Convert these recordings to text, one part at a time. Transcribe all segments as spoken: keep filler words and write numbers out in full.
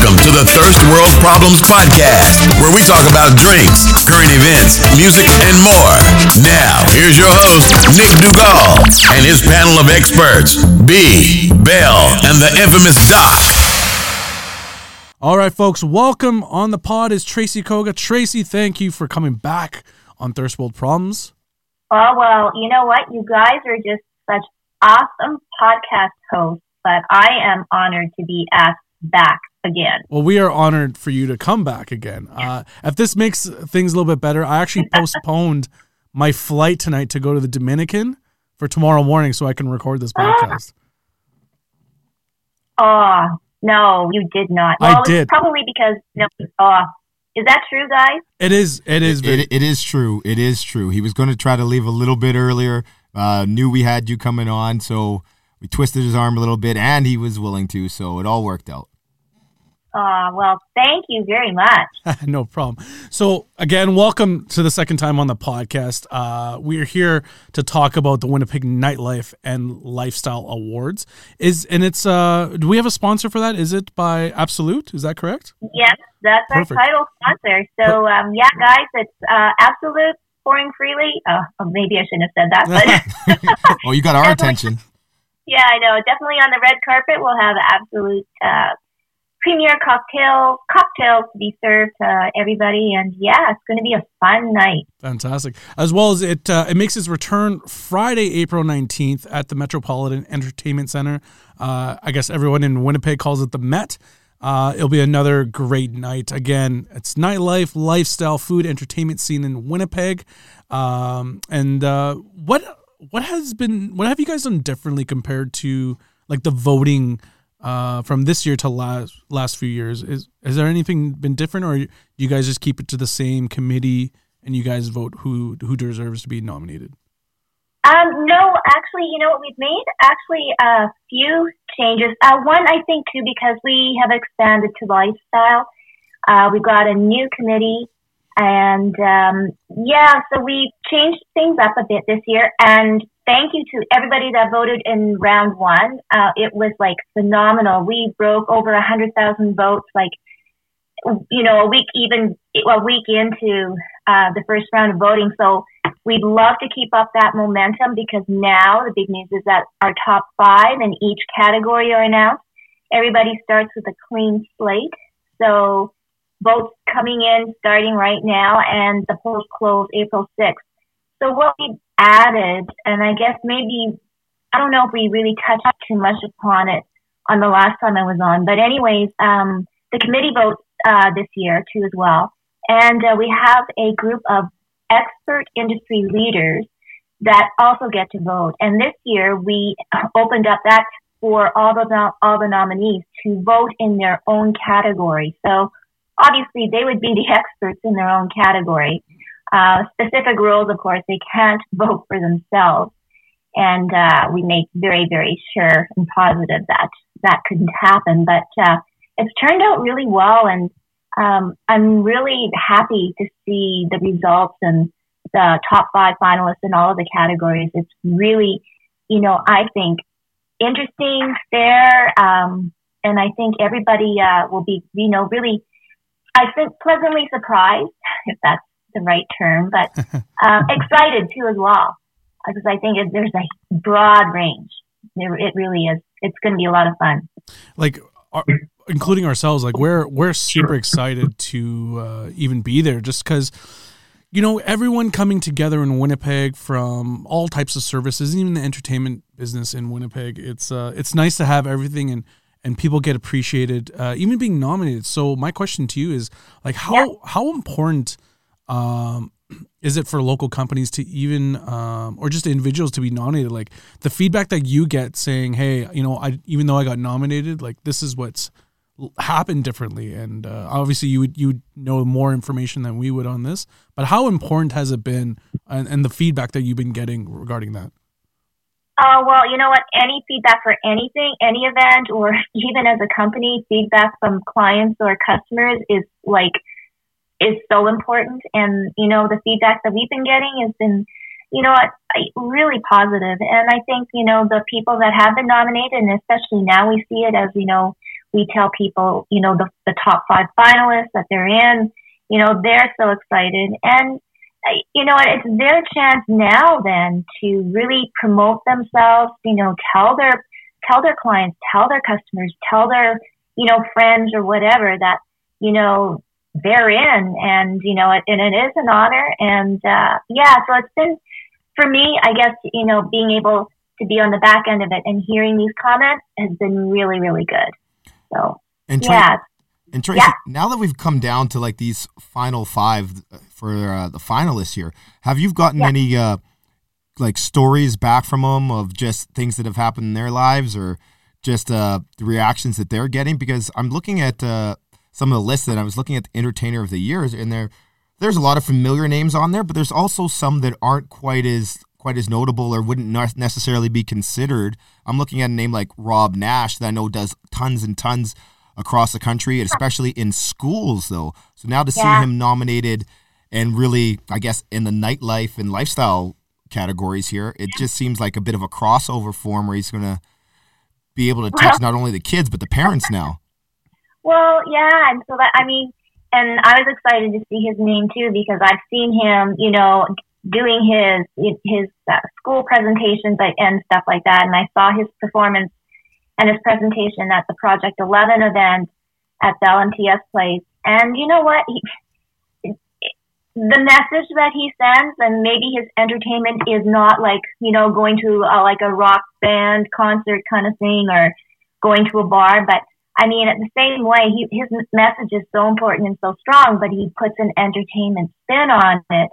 Welcome to the Thirst World Problems Podcast, where we talk about drinks, current events, music, and more. Now, here's your host, Nick Dugal, and his panel of experts, B, Bell, and the infamous Doc. All right, folks, welcome on the pod is Tracy Koga. Tracy, thank you for coming back on Thirst World Problems. Oh, well, you know what? You guys are just such awesome podcast hosts, but I am honored to be asked back again. Well, we are honored for you to come back again. Uh, if this makes things a little bit better, I actually postponed my flight tonight to go to the Dominican for tomorrow morning so I can record this podcast. Oh, no, you did not. I well, did. It's probably because, no, oh, is that true, guys? It is. It is. It, it, it is true. It is true. He was going to try to leave a little bit earlier. Uh, knew we had you coming on, so we twisted his arm a little bit, and he was willing to, so it all worked out. Uh, well, thank you very much. No problem. So, again, welcome to the second time on the podcast. Uh, we're here to talk about the Winnipeg Nightlife and Lifestyle Awards. Is and it's uh, do we have a sponsor for that? Is it by Absolute? Is that correct? Yes, that's Perfect. our title sponsor. So, um, yeah, guys, it's uh, Absolute, pouring freely. Oh, oh, maybe I shouldn't have said that, but Oh, you got our attention. Yeah, I know. Definitely on the red carpet, we'll have Absolute uh, premier cocktail cocktails to be served to everybody, and yeah, it's going to be a fun night. Fantastic. As well as it, uh, it makes its return Friday, April nineteenth at the Metropolitan Entertainment Center. Uh, I guess everyone in Winnipeg calls it the Met. Uh, it'll be another great night. Again, it's nightlife, lifestyle, food, entertainment scene in Winnipeg. Um, and uh, what what has been what have you guys done differently compared to like the voting uh, from this year to last last few years? Is has there anything been different, or do you guys just keep it to the same committee and you guys vote who who deserves to be nominated? Um, no, actually, you know what, we've made actually a few changes. Uh, one, I think, too, because we have expanded to lifestyle. Uh, we've got a new committee, and um, yeah, so we changed things up a bit this year. And thank you to everybody that voted in round one. Uh, it was like phenomenal. We broke over a hundred thousand votes, like, you know, a week even a week into uh, the first round of voting. So we'd love to keep up that momentum, because now the big news is that our top five in each category are announced. Everybody starts with a clean slate. So votes coming in starting right now, and the polls close April sixth. So what we added, and I guess maybe, I don't know if we really touched too much upon it on the last time I was on, but anyways, um, the committee votes uh, this year too as well. And uh, we have a group of expert industry leaders that also get to vote. And this year we opened up that for all the no- all the nominees to vote in their own category. So obviously they would be the experts in their own category. Uh, specific rules, of course, they can't vote for themselves. And uh, we make very, very sure and positive that that couldn't happen. But uh, it's turned out really well, and Um, I'm really happy to see the results and the top five finalists in all of the categories. It's really, you know, I think interesting, fair, um, and I think everybody uh, will be, you know, really, I think pleasantly surprised, if that's the right term, but um, excited too as well, because I think it, there's a broad range. It, it really is. It's going to be a lot of fun. Like, are, including ourselves, like we're we're super excited to uh, even be there, just because, you know, everyone coming together in Winnipeg from all types of services, even the entertainment business in Winnipeg. It's uh, it's nice to have everything, and and people get appreciated, uh, even being nominated. So my question to you is, like, how Yeah. how important um, is it for local companies to even, um, or just individuals to be nominated? Like the feedback that you get saying, hey, you know, I even though I got nominated, like this is what's happened differently. And uh, obviously you would you would know more information than we would on this. But how important has it been, and, and the feedback that you've been getting regarding that? Oh, well, you know what? Any feedback for anything, any event, or even as a company, feedback from clients or customers is like, is so important. And, you know, the feedback that we've been getting has been, you know what, really positive. And I think, you know, the people that have been nominated, and especially now we see it as, you know, we tell people, you know, the, the top five finalists that they're in, you know, they're so excited. And, uh, you know, it's their chance now then to really promote themselves, you know, tell their, tell their clients, tell their customers, tell their, you know, friends or whatever that, you know, they're in. And, you know, it, and it is an honor. And, uh, yeah, so it's been, for me, I guess, you know, being able to be on the back end of it and hearing these comments has been really, really good. So, and Tracy, yeah. And Tracy, yeah. now that we've come down to like these final five for uh, the finalists here, have you gotten yeah. any uh, like stories back from them of just things that have happened in their lives, or just uh, the reactions that they're getting? Because I'm looking at uh, some of the lists, and I was looking at the Entertainer of the Year, and there there's a lot of familiar names on there, but there's also some that aren't quite as quite as notable or wouldn't necessarily be considered. I'm looking at a name like Rob Nash that I know does tons and tons across the country, especially in schools, though. So now to yeah. see him nominated and really, I guess, in the nightlife and lifestyle categories here, it just seems like a bit of a crossover for him where he's going to be able to touch well, not only the kids, but the parents now. Well, yeah, and so that, I mean, and I was excited to see his name, too, because I've seen him, you know, doing his his uh, school presentations and stuff like that, and I saw his performance and his presentation at the Project eleven event at the L M T S place. And you know what? He, the message that he sends, and maybe his entertainment is not like, you know, going to a, like a rock band concert kind of thing or going to a bar. But I mean, at the same way, he, his message is so important and so strong, but he puts an entertainment spin on it.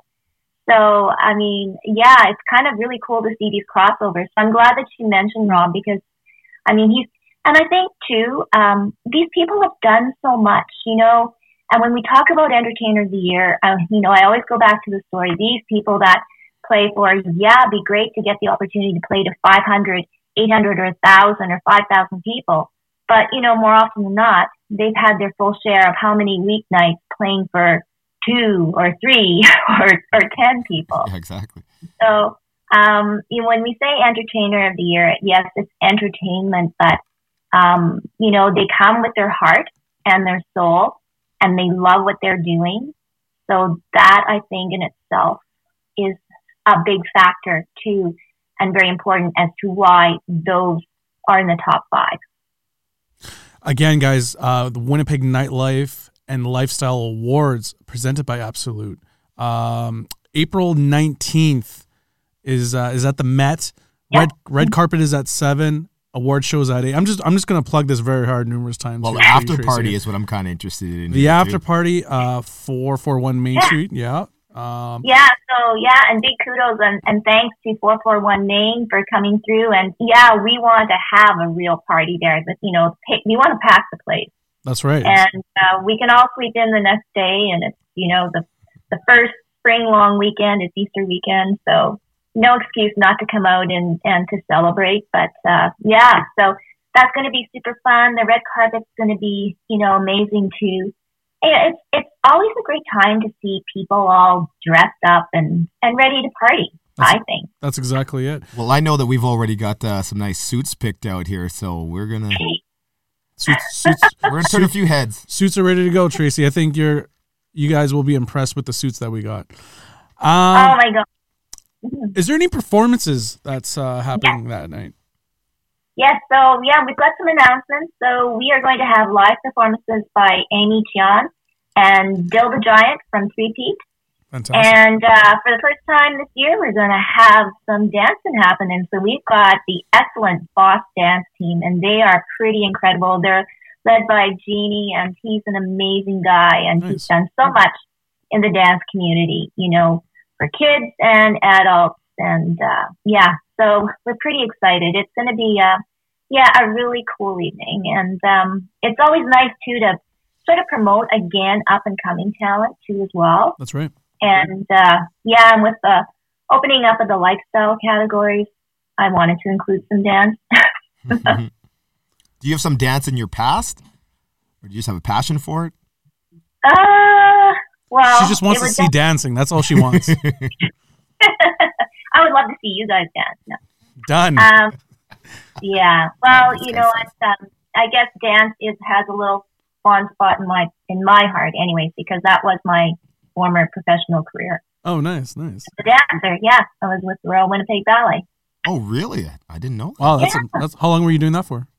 So, I mean, yeah, it's kind of really cool to see these crossovers. So I'm glad that you mentioned Rob, because I mean, he's, and I think too, um, these people have done so much, you know, and when we talk about Entertainer of the Year, uh, you know, I always go back to the story. These people that play for, yeah, it'd be great to get the opportunity to play to five hundred, eight hundred, or one thousand or five thousand people. But, you know, more often than not, they've had their full share of how many weeknights playing for two or three or, or ten people. Yeah, exactly. So, Um, you know, when we say Entertainer of the Year, yes, it's entertainment, but, um, you know, they come with their heart and their soul, and they love what they're doing. So that, I think, in itself is a big factor, too, and very important as to why those are in the top five. Again, guys, uh, the Winnipeg Nightlife and Lifestyle Awards presented by Absolute. Um, April nineteenth. Is uh, is at the Met. Yeah. Red red carpet is at seven. Award shows at eight. I'm just I'm just gonna plug this very hard numerous times. Well, the after party is what I'm kind of interested in. The after too. party, uh, four four one Main yeah. Street. Yeah. Um, yeah. So yeah, and big kudos and, and thanks to four four one Main for coming through. And yeah, we want to have a real party there. But you know, pay, we want to pack the place. That's right. And uh, we can all sleep in the next day, and it's you know the the first spring long weekend. It's Easter weekend, so. No excuse not to come out and, and to celebrate. But, uh, yeah, so that's going to be super fun. The red carpet's going to be, you know, amazing too. It's, it's always a great time to see people all dressed up and, and ready to party, that's, I think. That's exactly it. Well, I know that we've already got uh, some nice suits picked out here, so we're going to... Suits, suits, we're going to turn a few heads. Suits are ready to go, Tracy. I think you're, you guys will be impressed with the suits that we got. Um, oh, my God. Is there any performances that's uh, happening yeah. that night? Yes, so yeah, we've got some announcements. So we are going to have live performances by Amy Tian and Dill the Giant from Three Peak. Fantastic. And uh, for the first time this year, we're going to have some dancing happening. So we've got the excellent Boss Dance Team, and they are pretty incredible. They're led by Jeannie, and he's an amazing guy, and nice. He's done so much in the dance community, you know, for kids and adults. And, uh, yeah, so we're pretty excited. It's going to be, uh, yeah, a really cool evening. And, um, it's always nice too to sort of promote again, up and coming talent too, as well. That's right. And, uh, yeah, and with the opening up of the lifestyle categories, I wanted to include some dance. Do you have some dance in your past, or do you just have a passion for it? Uh, Well, she just wants to see def- dancing. That's all she wants. I would love to see you guys dance. No. Done. Um, yeah. Well, you know what? Um, I guess dance is has a little fond spot in my in my heart, anyways, because that was my former professional career. Oh, nice, nice. The dancer, yeah, I was with the Royal Winnipeg Ballet. Oh, really? I didn't know that. Wow, that's, Yeah. a, that's how long were you doing that for?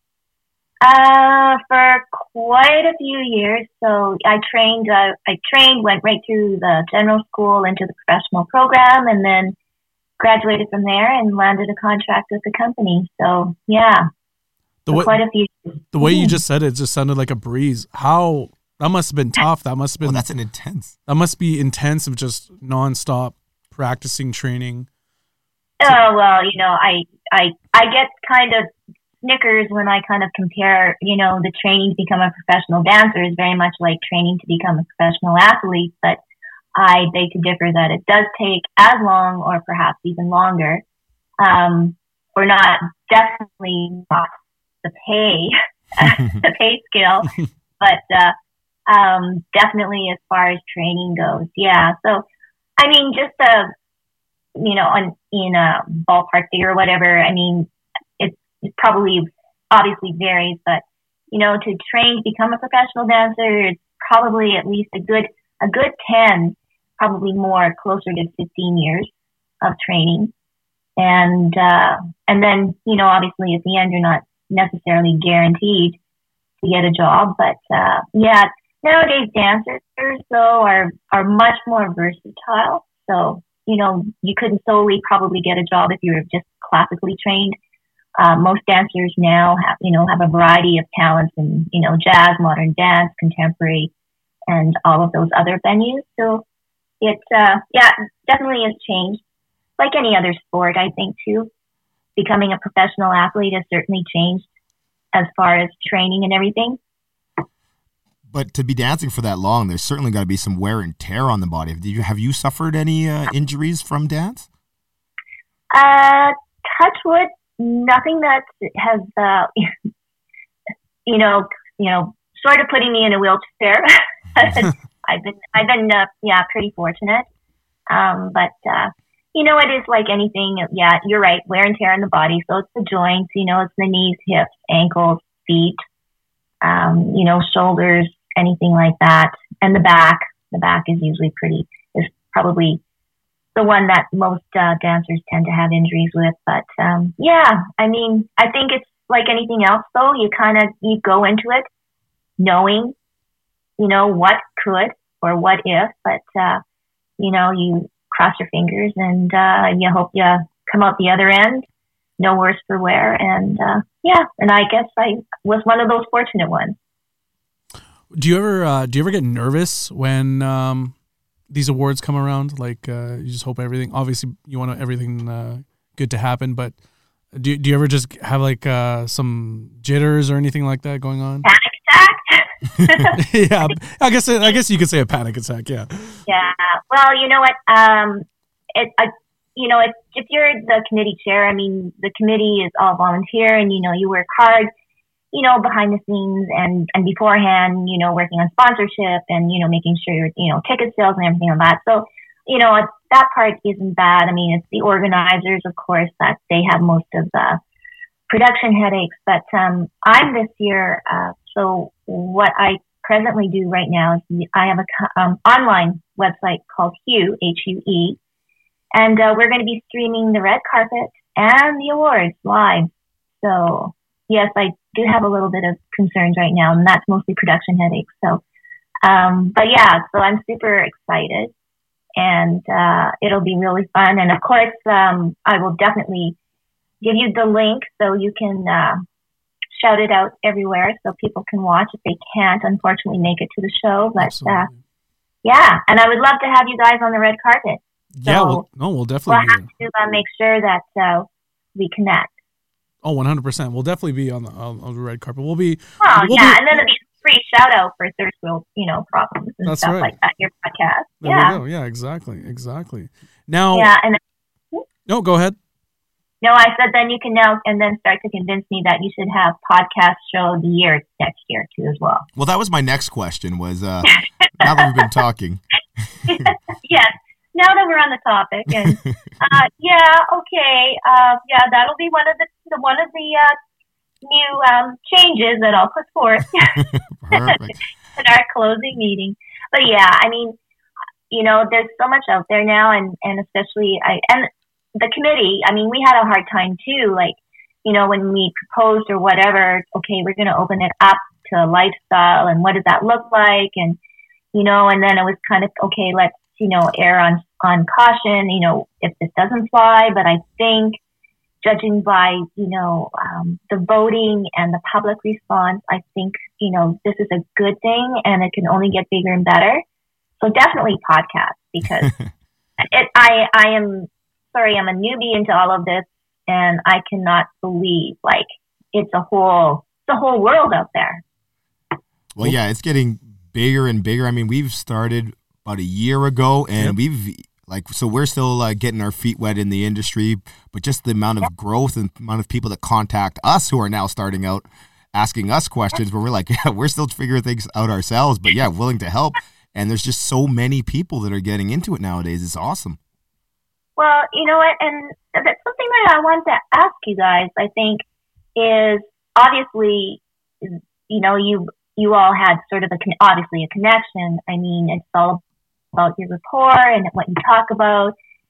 Uh, for quite a few years. So I trained. Uh, I trained, went right through the general school into the professional program, and then graduated from there and landed a contract with the company. So yeah, The for way quite a few years. the way you Mhm. just said it just sounded like a breeze. How that must have been tough. That must have Well, been that's an intense. that must be intense of just nonstop practicing, training. Oh well, you know, I I I get kind of snickers when I kind of compare, you know, the training to become a professional dancer is very much like training to become a professional athlete, but I beg to differ that it does take as long or perhaps even longer. Um, we're not definitely not the pay, the pay scale, but uh, um, definitely as far as training goes, yeah. So, I mean, just a, you know, on in a ballpark figure or whatever. I mean, it, it probably obviously varies, but you know, to train to become a professional dancer, it's probably at least a good a good ten. Probably more closer to fifteen years of training. And, uh, and then, you know, obviously at the end, you're not necessarily guaranteed to get a job, but, uh, yeah, nowadays dancers though are, are much more versatile. So, you know, you couldn't solely probably get a job if you were just classically trained. Uh, most dancers now have, you know, have a variety of talents in, you know, jazz, modern dance, contemporary, and all of those other venues. So, It, uh, yeah, definitely has changed. Like any other sport, I think, too. Becoming a professional athlete has certainly changed as far as training and everything. But to be dancing for that long, there's certainly got to be some wear and tear on the body. Did you, have you suffered any uh, injuries from dance? Uh, touch wood, nothing that has, uh, you know, you know, sort of putting me in a wheelchair. I've been, I've been, uh, yeah, pretty fortunate. Um, but, uh, you know, it is like anything. Yeah, you're right. Wear and tear on the body. So it's the joints, you know, it's the knees, hips, ankles, feet, um, you know, shoulders, anything like that. And the back, the back is usually pretty, is probably the one that most, uh, dancers tend to have injuries with. But, um, yeah, I mean, I think it's like anything else though. You kind of, you go into it knowing, you know, what could or what if, but, uh, you know, you cross your fingers and, uh, you hope you come out the other end, no worse for wear. And, uh, yeah, and I guess I was one of those fortunate ones. Do you ever, uh, do you ever get nervous when, um, these awards come around? Like, uh, you just hope everything, obviously you want everything, uh, good to happen, but do, do you ever just have like, uh, some jitters or anything like that going on? Panic attack? Yeah, I guess I guess you could say a panic attack. Yeah. Yeah. Well, you know what? Um, it, I, you know, if if you're the committee chair, I mean, the committee is all volunteer, and you know, you work hard, you know, behind the scenes and and beforehand, you know, working on sponsorship and you know, making sure your you know ticket sales and everything like that. So, you know, it, that part isn't bad. I mean, it's the organizers, of course, that they have most of the production headaches. But um, I'm this year. Uh, So what I presently do right now is I have a um, online website called Hue, H U E, and uh, we're going to be streaming the red carpet and the awards live. So yes, I do have a little bit of concerns right now, and that's mostly production headaches. So, um, but yeah, so I'm super excited, and uh, it'll be really fun. And of course, um, I will definitely give you the link so you can. Uh, shout it out everywhere so people can watch if they can't, unfortunately, make it to the show. But uh, yeah, and I would love to have you guys on the red carpet. So yeah, we'll, no, we'll definitely we'll be have to uh, make sure that uh, we connect. Oh, one hundred percent. We'll definitely be on the on, on the red carpet. We'll be. Oh, we'll yeah, be, and then there'll be a free shout out for third world, you know, problems and That's stuff right. like that. Your podcast. There yeah. we go. Yeah, exactly, exactly. Now. Yeah, and then, no, go ahead. no, I said then you can now and then start to convince me that you should have podcast show of the year next year too as well. Well, that was my next question. Was uh, now that we've been talking. Yes. Now that we're on the topic, and uh, yeah, okay, uh, yeah, that'll be one of the one of the uh, new um, changes that I'll put forth in our closing meeting. But yeah, I mean, you know, there's so much out there now, and, and especially I and the committee. I mean, we had a hard time too. Like, you know, when we proposed or whatever, okay, we're going to open it up to a lifestyle, and what does that look like? And you know, and then it was kind of okay. Let's you know err on on caution. You know, if this doesn't fly, but I think, judging by, you know, um, the voting and the public response, I think, you know, this is a good thing and it can only get bigger and better. So definitely podcast, because it, I, I am, sorry, I'm a newbie into all of this, and I cannot believe, like, it's a whole, it's a whole world out there. Well, yeah, it's getting bigger and bigger. I mean, we've started about a year ago, and yep. we've Like, so we're still uh, getting our feet wet in the industry, but just the amount of growth and amount of people that contact us who are now starting out, asking us questions where we're like, yeah, we're still figuring things out ourselves, but yeah, willing to help. And there's just so many people that are getting into it nowadays. It's awesome. Well, you know what? And that's something that I want to ask you guys, I think, is obviously, you know, you, you all had sort of a, obviously a connection. I mean, it's all about your rapport and what you talk about,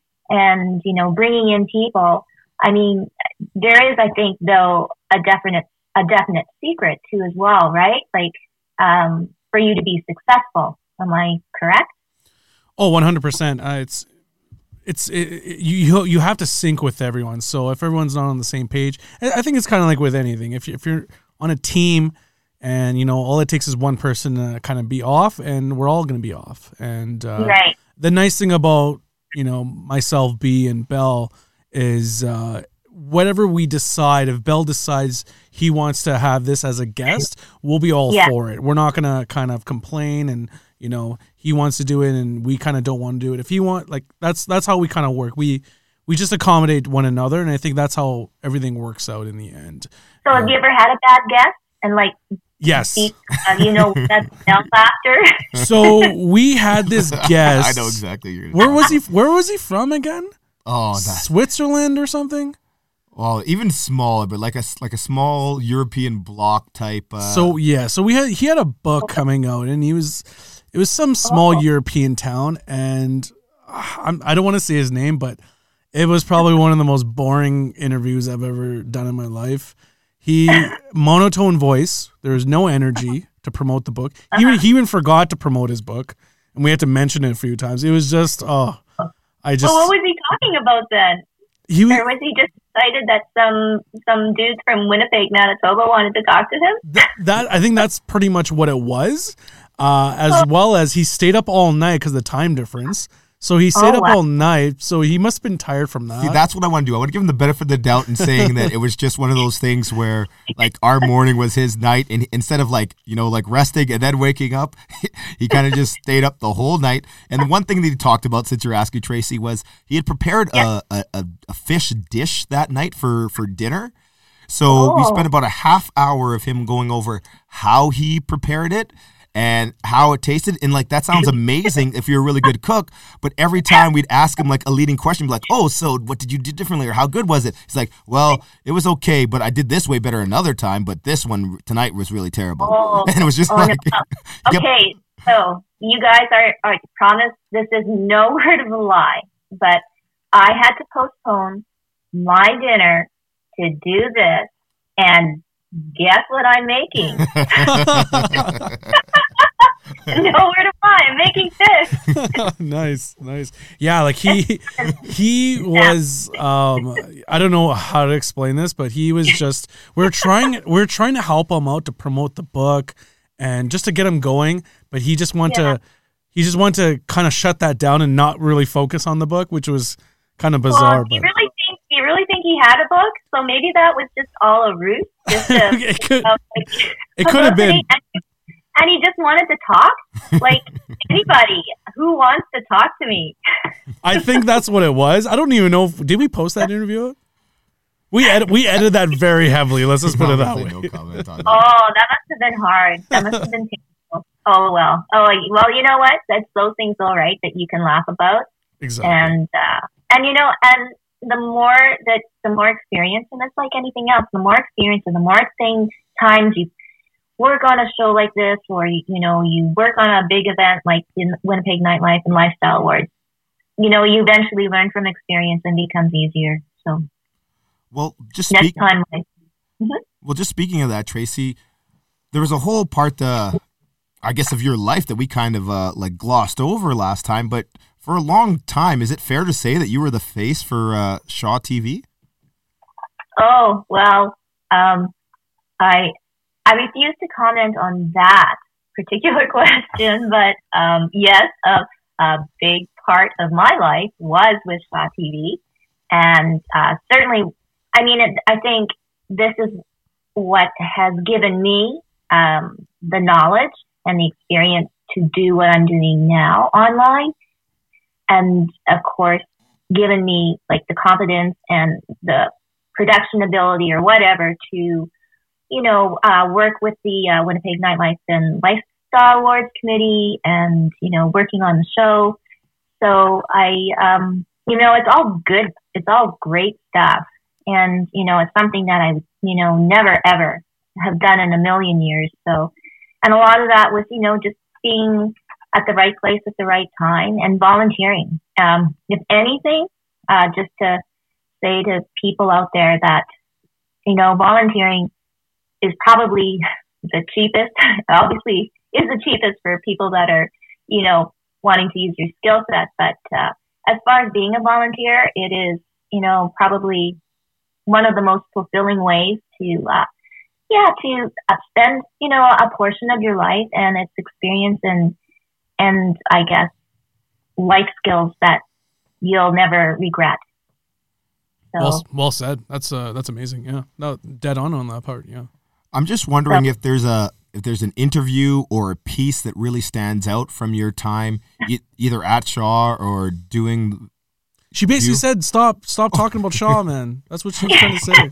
and you know, bringing in people. I mean, there is, I think, though, a definite a definite secret too as well, right? Like, um, for you to be successful. Am I correct? Oh, one hundred percent. Uh, it's it's it, it, you you have to sync with everyone. So if everyone's not on the same page, I think it's kind of like with anything. If you, if you're on a team, and, you know, all it takes is one person to kind of be off, and we're all going to be off. And uh, right. the nice thing about, you know, myself, B, and Bell is uh, whatever we decide, if Bell decides he wants to have this as a guest, we'll be all yeah. for it. We're not going to kind of complain, and, you know, he wants to do it and we kind of don't want to do it. If he want, like, that's that's how we kind of work. We we just accommodate one another, and I think that's how everything works out in the end. So have uh, you ever had a bad guest? And, like, yes. Uh, you know, that's after. So we had this guest. I know exactly. You're where was he? Where was he from again? Oh, that. Switzerland or something. Well, even smaller, but like a like a small European bloc type. Uh... So yeah, so we had he had a book coming out, and he was it was some small oh. European town, and uh, I'm, I don't want to say his name, but it was probably one of the most boring interviews I've ever done in my life. He monotone voice. There was no energy to promote the book. He uh-huh. he even forgot to promote his book, and we had to mention it a few times. It was just oh, I just. Well, what was he talking about then? He was, or was he just excited that some some dudes from Winnipeg, Manitoba, wanted to talk to him? Th- that I think that's pretty much what it was, uh, as oh. well as he stayed up all night because of the time difference. So he stayed oh, up wow. all night, so he must have been tired from that. See, that's what I want to do. I want to give him the benefit of the doubt in saying that it was just one of those things where, like, our morning was his night, and instead of, like, you know, like resting and then waking up, he kind of just stayed up the whole night. And the one thing that he talked about, since you're asking, Tracy, was he had prepared yeah. a, a, a fish dish that night for, for dinner. So oh. we spent about a half hour of him going over how he prepared it and how it tasted. And, like, that sounds amazing if you're a really good cook. But every time we'd ask him, like, a leading question, be like, oh, so what did you do differently, or how good was it? He's like, well, it was okay, but I did this way better another time, but this one tonight was really terrible. Oh, and it was just oh, like... No. Okay, so you guys are, are, promise this is no word of a lie, but I had to postpone my dinner to do this, and guess what I'm making? Nowhere to find. I'm making fish. Nice, nice. Yeah, like he he was um I don't know how to explain this, but he was just we're trying we're trying to help him out to promote the book and just to get him going, but he just wanted yeah. to he just wanted to kind of shut that down and not really focus on the book, which was kind of bizarre. Well, but you really think you really think he had a book? So maybe that was just all a ruse. Just to, it could, uh, like, it could have been. And, and he just wanted to talk? Like, anybody who wants to talk to me. I think that's what it was. I don't even know. If, did we post that interview? We edit, we edited that very heavily. Let's just put it that way. No comment on that. Oh, that must have been hard. That must have been painful. Oh, well. Oh, well, you know what? That's those things all right that you can laugh about. Exactly. And, uh, and you know, and the more that the more experience, and it's like anything else, the more experience and the more thing, times you work on a show like this, or, you, you know, you work on a big event like in Winnipeg Nightlife and Lifestyle Awards, you know, you eventually learn from experience and becomes easier. So, well, just next speak- time, like, mm-hmm. well, just speaking of that, Tracy, there was a whole part, uh, I guess, of your life that we kind of uh, like glossed over last time. But for a long time, is it fair to say that you were the face for uh, Shaw T V? Oh, well, um, I I refuse to comment on that particular question, but um, yes, a, a big part of my life was with Shaw T V, and uh, certainly, I mean, it, I think this is what has given me um, the knowledge and the experience to do what I'm doing now online, and of course, given me like the confidence and the production ability or whatever to, you know, uh, work with the uh, Winnipeg Nightlife and Lifestyle Awards Committee, and, you know, working on the show. So I, um, you know, it's all good. It's all great stuff. And, you know, it's something that I, you know, never ever have done in a million years. So, and a lot of that was, you know, just being at the right place at the right time and volunteering. Um, if anything, uh, just to say to people out there that, you know, volunteering is probably the cheapest, obviously is the cheapest for people that are, you know, wanting to use your skill set. But uh, as far as being a volunteer, it is, you know, probably one of the most fulfilling ways to, uh, yeah, to uh, spend, you know, a portion of your life and its experience and, and I guess, life skills that you'll never regret. So, Well, well said. That's uh, that's amazing. Yeah, no, dead on on that part. Yeah. I'm just wondering so, if there's a if there's an interview or a piece that really stands out from your time, e- either at Shaw or doing. She basically you? said, "Stop, stop talking about Shaw, man." That's what she was trying to say.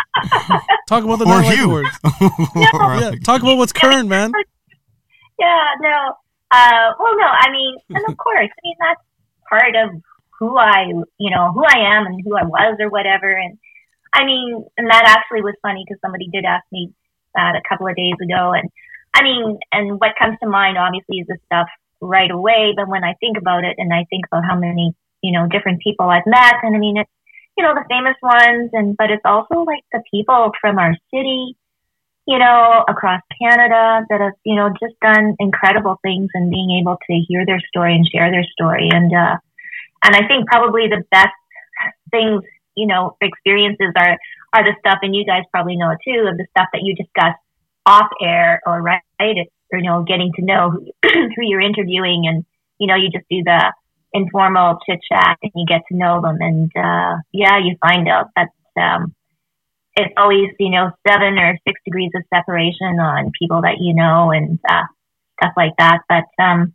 Talk about the or Nightlife Hugh. Awards. No. Yeah, talk about what's current, man. Yeah, no. Uh, well, no. I mean, and of course, I mean that's part of who I, you know, who I am and who I was or whatever. And I mean, and that actually was funny because somebody did ask me that a couple of days ago. And I mean, and what comes to mind obviously is the stuff right away. But when I think about it and I think about how many, you know, different people I've met, and I mean, it's, you know, the famous ones, and, but it's also like the people from our city, you know, across Canada that have, you know, just done incredible things, and being able to hear their story and share their story. And, uh, And I think probably the best things, you know, experiences are, are the stuff, and you guys probably know it too, of the stuff that you discuss off air or right, or, you know, getting to know who, who you're interviewing, and, you know, you just do the informal chit chat and you get to know them. And, uh, yeah, you find out that, um, it's always, you know, seven or six degrees of separation on people that you know, and, uh, stuff like that. But, um,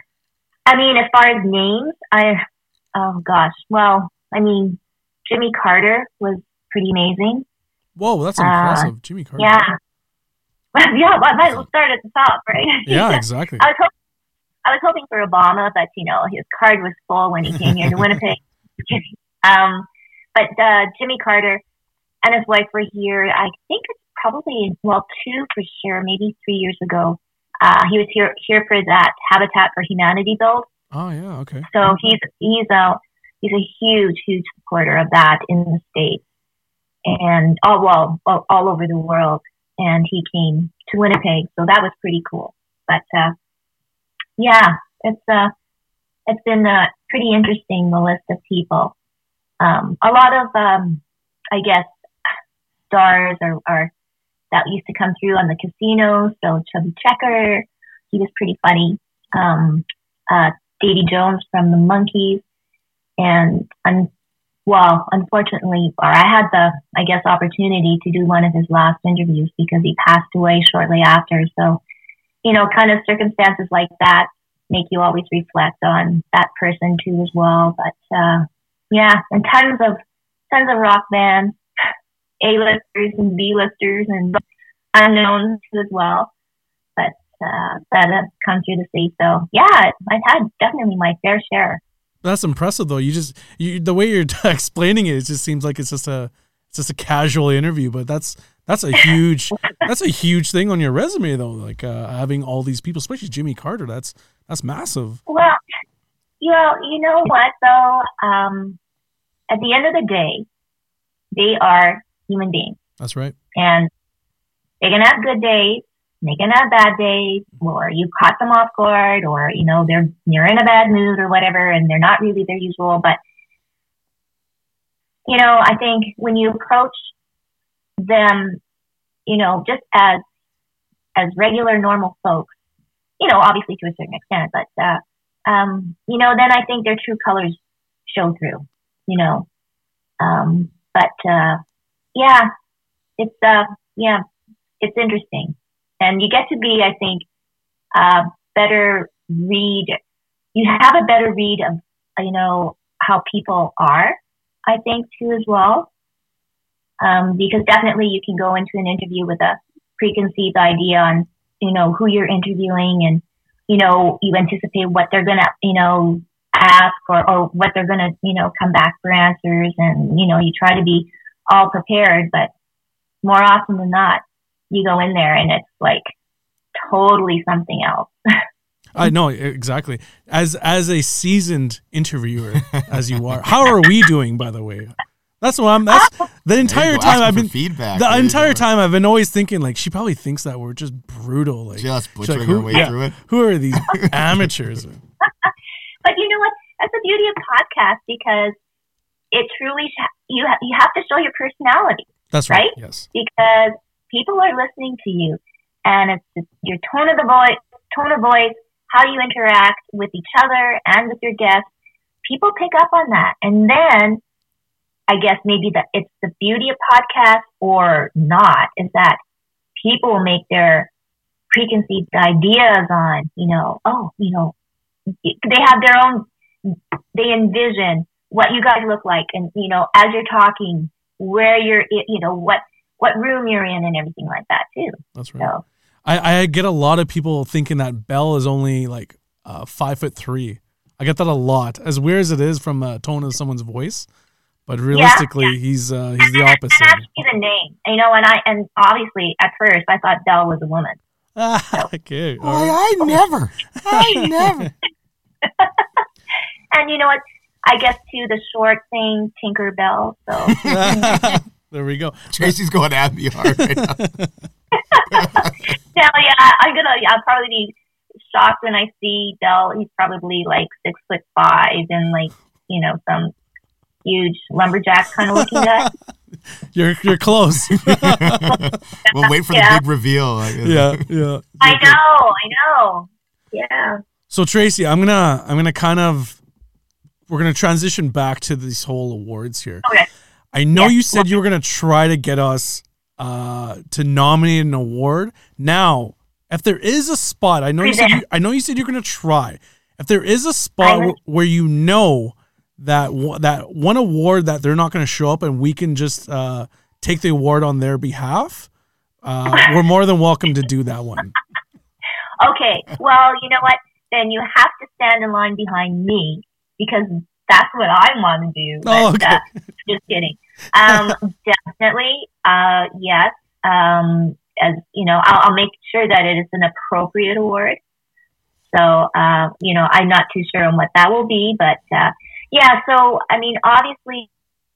I mean, as far as names, I, oh gosh. Well, I mean, Jimmy Carter was pretty amazing. Whoa, that's Uh, impressive. Jimmy Carter. Yeah. Yeah, well, I might as well start at the top, right? Yeah, exactly. I was hoping, I was hoping for Obama, but, you know, his card was full when he came here to Winnipeg. um, but uh, Jimmy Carter and his wife were here, I think it's probably, well, two for sure, maybe three years ago. Uh, he was here here for that Habitat for Humanity build. Oh yeah, okay. So he's he's a he's a huge huge supporter of that in the States, and all well all, all over the world. And he came to Winnipeg, so that was pretty cool. But uh, yeah, it's uh it's been uh, pretty interesting, the list of people. Um, a lot of um, I guess stars are, are that used to come through on the casino. So Chubby Checker, he was pretty funny. Um, uh, Davy Jones from the Monkees, and un- well, unfortunately, or I had the, I guess, opportunity to do one of his last interviews because he passed away shortly after. So, you know, kind of circumstances like that make you always reflect on that person too as well. But uh, yeah, and tons of tons of rock bands, A-listers and B-listers and unknowns as well. But uh, that have come through the sea. So yeah, I've had definitely my fair share. That's impressive, though. You just you the way you're explaining it, it just seems like it's just a it's just a casual interview. But that's that's a huge that's a huge thing on your resume, though. Like uh, having all these people, especially Jimmy Carter. That's that's massive. Well, you know, you know what though. Um, at the end of the day, they are human beings. That's right. And they can have good days. They can have bad days, or you caught them off guard, or, you know, they're, you're in a bad mood or whatever, and they're not really their usual. But, you know, I think when you approach them, you know, just as, as regular, normal folks, you know, obviously to a certain extent, but, uh, um, you know, then I think their true colors show through, you know. Um, but, uh, yeah, it's, uh, yeah, it's interesting. And you get to be, I think, a better read. You have a better read of, you know, how people are, I think, too, as well. Um, because definitely you can go into an interview with a preconceived idea on, you know, who you're interviewing, and, you know, you anticipate what they're going to, you know, ask, or, or what they're going to, you know, come back for answers. And, you know, you try to be all prepared, but more often than not, you go in there and it's like totally something else. I know, exactly. As as a seasoned interviewer, as you are, how are we doing, by the way? That's what I'm. That's the entire time I've been feedback. The entire time I've been always thinking, like, she probably thinks that we're just brutal, like just butchering like, her who, way yeah, through it. Who are these amateurs? But you know what? That's the beauty of podcasts, because it truly you ha- you have to show your personality. That's right. right? Yes. Because people are listening to you, and it's just your tone of the voice, tone of voice, how you interact with each other and with your guests. People pick up on that, and then I guess maybe that it's the beauty of podcasts or not is that people will make their preconceived ideas on, you know, oh, you know, they have their own. They envision what you guys look like, and you know, as you're talking, where you're, you know, what. what room you're in and everything like that too. That's right. So. I, I get a lot of people thinking that Bell is only like uh, five foot three. I get that a lot, as weird as it is from the tone of someone's voice. But realistically, yeah, yeah. he's uh, he's the opposite. And actually, the name, you know, and I and obviously at first I thought Bell was a woman. So. Okay. Boy, I never, I never. And you know what? I guess too the short thing, Tinker Bell. So. There we go. Tracy's going at me hard right now. Now, yeah, I'm gonna. Yeah, I'll probably be shocked when I see Bell. He's probably like six foot five and like, you know, some huge lumberjack kind of looking guy. You're you're close. We'll wait for yeah. the big reveal. Yeah, yeah. I know, I know. Yeah. So Tracy, I'm gonna I'm gonna kind of we're gonna transition back to these whole awards here. Okay. I know yes. you said you were going to try to get us uh, to nominate an award. Now, if there is a spot, I know you said you, I know you said you're going to try. If there is a spot w- where you know that w- that one award that they're not going to show up and we can just uh, take the award on their behalf, uh, we're more than welcome to do that one. Okay. Well, you know what? Then you have to stand in line behind me, because that's what I want to do. But, oh, okay. uh, just kidding. Um, definitely, uh, yes. Um, as you know, I'll, I'll make sure that it is an appropriate award. So, uh, you know, I'm not too sure on what that will be, but uh, yeah. So, I mean, obviously,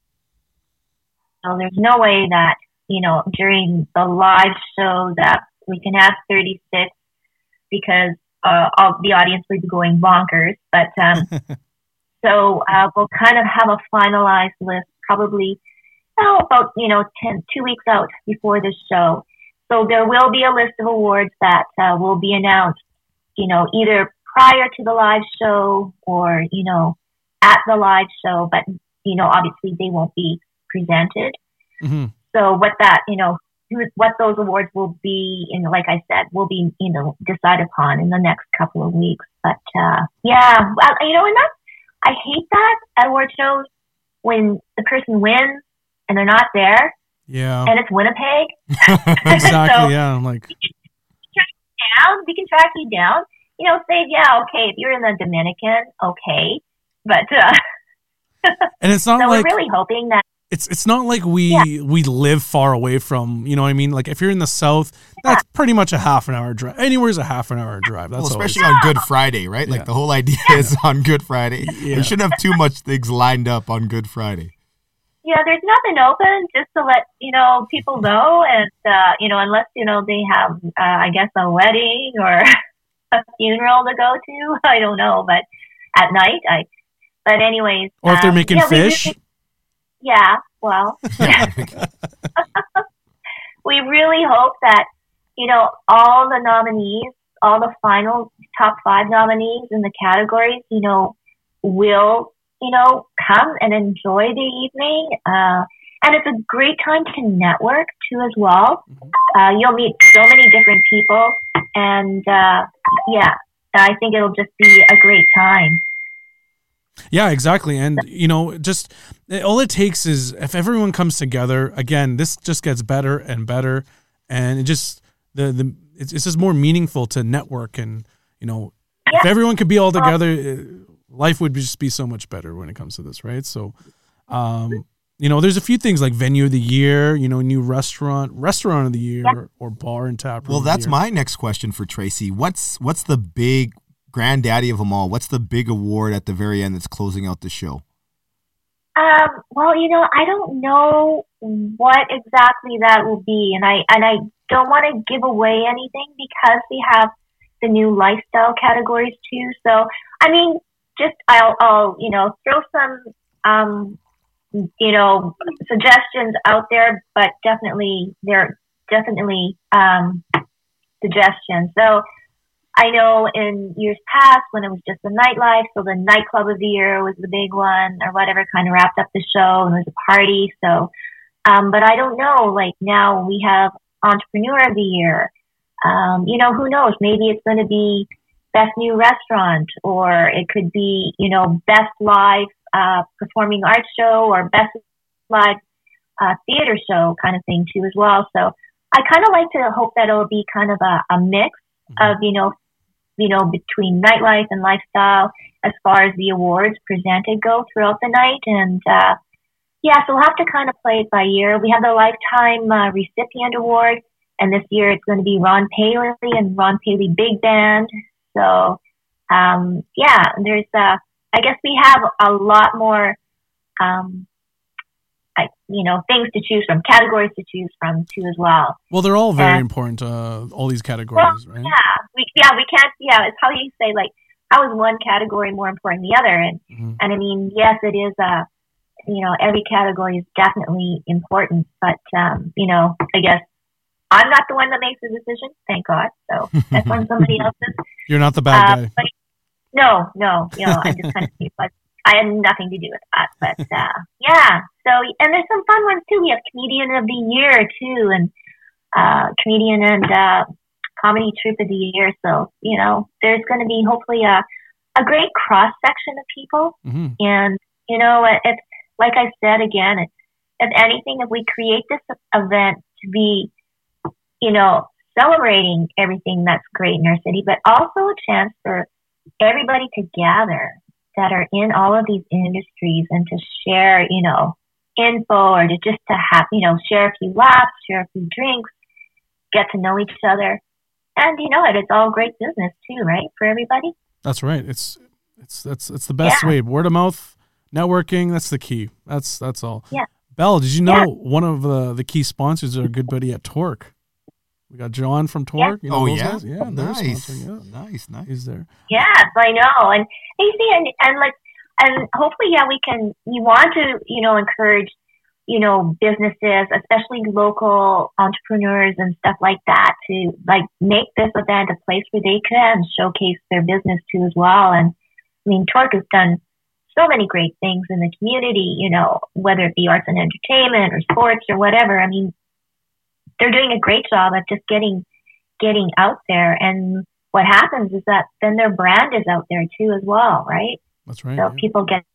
you know, there's no way that, you know, during the live show that we can have thirty-six, because uh, all the audience would be going bonkers. But um, So uh, we'll kind of have a finalized list probably oh, about, you know, ten, two weeks out before the show. So there will be a list of awards that uh, will be announced, you know, either prior to the live show or, you know, at the live show. But, you know, obviously they won't be presented. Mm-hmm. So what that, you know, what those awards will be, and like I said, will be, you know, decided upon in the next couple of weeks. But, uh, yeah, well, you know, and that's, I hate that at award shows when the person wins and they're not there. Yeah. And it's Winnipeg. Exactly. So yeah. I'm like, we can track you down. We can track you down. You know, say, yeah, okay, if you're in the Dominican, okay. but uh, and it's not so like we're really hoping that. It's it's not like we Yeah. we live far away from, you know what I mean? Like if you're in the south, that's pretty much a half an hour drive. Anywhere's a half an hour drive. That's Well, always- especially on Good Friday, right? Yeah. Like the whole idea is on Good Friday. Yeah. We shouldn't have too much things lined up on Good Friday. Yeah, there's nothing open, just to let, you know, people know. And, uh, you know, unless, you know, they have, uh, I guess, a wedding or a funeral to go to. I don't know. But at night, I, but anyways. or if they're um, making yeah, we fish. really- yeah, well, we really hope that, you know, all the nominees, all the final top five nominees in the categories, you know, will, you know, come and enjoy the evening. Uh, and it's a great time to network too as well. Uh, you'll meet so many different people, and uh, yeah, I think it'll just be a great time. Yeah, exactly. And, you know, just all it takes is if everyone comes together, again, this just gets better and better. And it just, the, the, it's, it's just more meaningful to network. And, you know, if Yeah. everyone could be all together, uh, life would just be so much better when it comes to this, right? So, um, you know, there's a few things like venue of the year, you know, new restaurant, restaurant of the year, Yeah. or bar and tap room. Well, of the that's year. my next question for Tracy. What's what's the big granddaddy of them all? What's the big award at the very end that's closing out the show? Um, well, you know, I don't know what exactly that will be, and I and I don't want to give away anything because we have the new lifestyle categories too. So, I mean, just I'll, I'll you know throw some um, you know suggestions out there, but definitely they're definitely um, suggestions. So. I know in years past when it was just the nightlife, so the nightclub of the year was the big one or whatever, kind of wrapped up the show and it was a party. So, um, but I don't know, like now we have entrepreneur of the year. Um, you know, who knows? Maybe it's going to be best new restaurant, or it could be, you know, best live, uh, performing arts show or best live, uh, theater show kind of thing too as well. So I kind of like to hope that it'll be kind of a, a mix of, you know, you know, between nightlife and lifestyle as far as the awards presented go throughout the night. And, uh, yeah, so we'll have to kind of play it by year. We have the Lifetime uh, Recipient Award, and this year it's going to be Ron Paley and Ron Paley Big Band. So, um, yeah, there's, uh, I guess we have a lot more, um, I, you know, things to choose from, categories to choose from too as well. Well, they're all very Yeah. important, uh, all these categories, Well, right? yeah, we yeah we can't yeah. It's how you say like how is one category more important than the other? And Mhm. and I mean yes, it is. Uh, you know, every category is definitely important, but um, you know, I guess I'm not the one that makes the decision. Thank God. So that's on somebody else's. You're not the bad Uh, guy. but no, no, you know, I just kind of but I had nothing to do with that. But uh, yeah, so and there's some fun ones too. We have comedian of the year too, and uh, comedian and uh, comedy troupe of the year. So you know, there's going to be hopefully a a great cross section of people. hmm And you know, if like I said again, if, if anything, if we create this event to be, you know, celebrating everything that's great in our city, but also a chance for everybody to gather that are in all of these industries and to share, you know, info or to just to have, you know, share a few laughs, share a few drinks, get to know each other. And you know it, it's all great business too, right? For everybody. That's right. It's it's that's it's the best Yeah. way. Word of mouth, networking. That's the key. That's that's all. Yeah. Belle, did you know Yeah. one of the the key sponsors is our good buddy at Torque? We got John from Torque. You know Oh those yeah, guys? yeah, they're nice, sponsoring. Yeah, nice, nice. he's there. Yes, I know. And you see, and, and like, and hopefully, yeah, we can, you want to, you know, encourage, you know, businesses, especially local entrepreneurs and stuff like that to like make this event a place where they can showcase their business too as well. And I mean, Torque has done so many great things in the community, you know, whether it be arts and entertainment or sports or whatever. I mean, they're doing a great job of just getting, getting out there. And what happens is that then their brand is out there too as well, right? That's right. So yeah. people get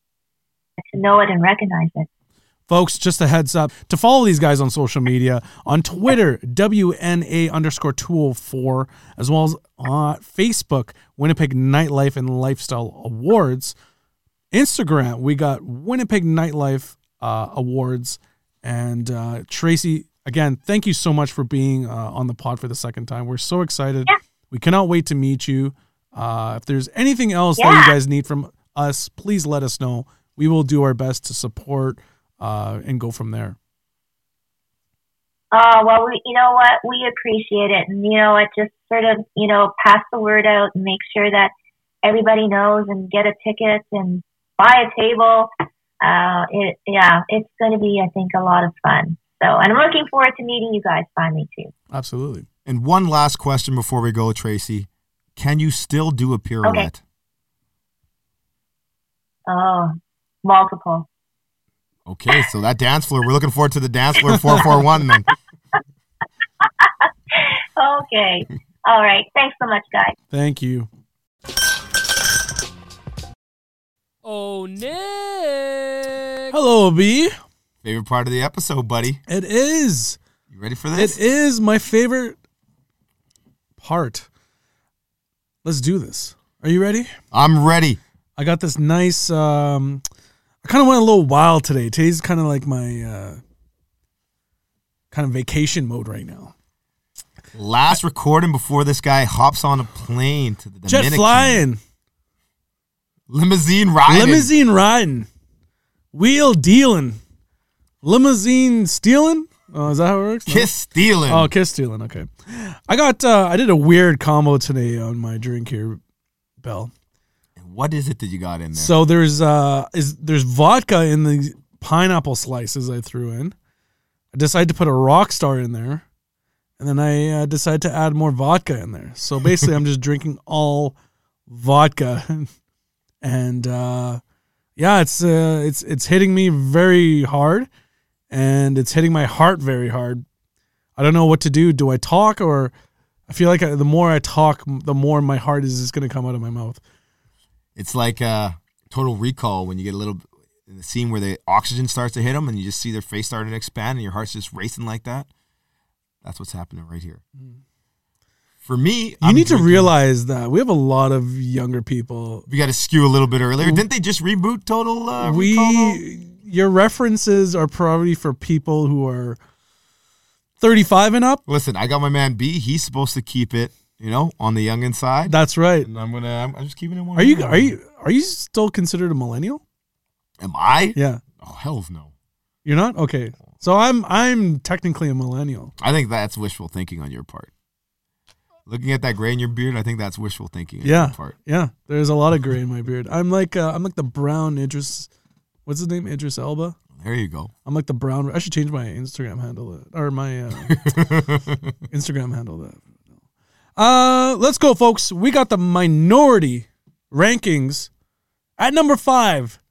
to know it and recognize it. Folks, just a heads up to follow these guys on social media on Twitter, W N A underscore two oh four, as well as on Facebook, Winnipeg Nightlife and Lifestyle Awards. Instagram, we got Winnipeg Nightlife uh, Awards. And uh, Tracy, again, thank you so much for being uh, on the pod for the second time. We're so excited. Yeah. We cannot wait to meet you. Uh, if there's anything else Yeah. that you guys need from us, please let us know. We will do our best to support uh, and go from there. Oh, well, we, you know what? We appreciate it. And, you know what? Just sort of, you know, pass the word out and make sure that everybody knows and get a ticket and buy a table. Uh, it, yeah, it's going to be, I think, a lot of fun. So, and I'm looking forward to meeting you guys finally, too. Absolutely. And one last question before we go, Tracy. Can you still do a pirouette? Okay. Oh, multiple. Okay, so that dance floor, we're looking forward to the dance floor four four one then. Okay. All right. Thanks so much, guys. Thank you. Oh, Nick. Hello, B. Favorite part of the episode, buddy. It is. You ready for this? It is my favorite part. Let's do this. Are you ready? I'm ready. I got this nice, um, I kind of went a little wild today. Today's kind of like my uh, kind of vacation mode right now. Last recording before this guy hops on a plane to the Dominican. Jet flying. Limousine riding. Limousine riding. Wheel dealing. Limousine stealing? Oh, is that how it works? No? Kiss stealing. Oh, kiss stealing. Okay. I got, uh, I did a weird combo today on my drink here, Bell. What is it that you got in there? So there's, uh, is there's vodka in the pineapple slices I threw in. I decided to put a Rockstar in there. And then I uh, decided to add more vodka in there. So basically, I'm just drinking all vodka. And uh, yeah, it's uh, it's it's hitting me very hard, and it's hitting my heart very hard. I don't know what to do. Do I talk, or I feel like I, the more I talk, the more my heart is just going to come out of my mouth. It's like uh, Total Recall when you get a little in the scene where the oxygen starts to hit them, and you just see their face starting to expand, and your heart's just racing like that. That's what's happening right here. For me, You I'm need to drinking- realize that we have a lot of younger people. we got to skew a little bit earlier. Didn't they just reboot Total uh, we Recall? though? Your references are probably for people who are thirty-five and up. Listen, I got my man B. He's supposed to keep it, you know, on the youngin' side. That's right. And I'm gonna. I'm, I'm just keeping it one. Are you are you are you still considered a millennial? Am I? Yeah. Oh hell no. You're not? Okay. So I'm I'm technically a millennial. I think that's wishful thinking on your part. Looking at that gray in your beard, I think that's wishful thinking on Yeah. your part. Yeah. There's a lot of gray in my beard. I'm like uh, I'm like the brown Idris. What's his name? Idris Elba. There you go. I'm like the brown. I should change my Instagram handle or my uh, Instagram handle. That. Uh, let's go, folks. We got the minority rankings at number five.